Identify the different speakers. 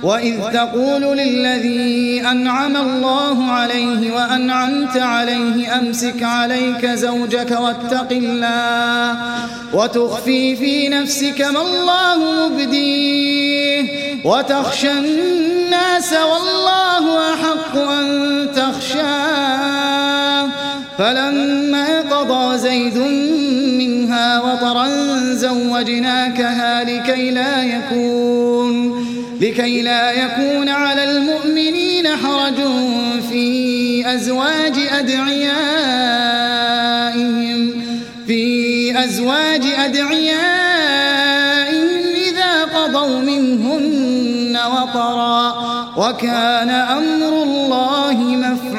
Speaker 1: وإذ تقول للذي أنعم الله عليه وأنعمت عليه أمسك عليك زوجك واتق الله وتخفي في نفسك ما الله مبديه وتخشى الناس والله أحق أن تخشاه فلما قضى زيد منها وطرا زوجناكها لكي لا يكون على المؤمنين حرج في أزواج أدعيائهم إذا قضوا منهن وطرا وكان أمر الله مفعولا.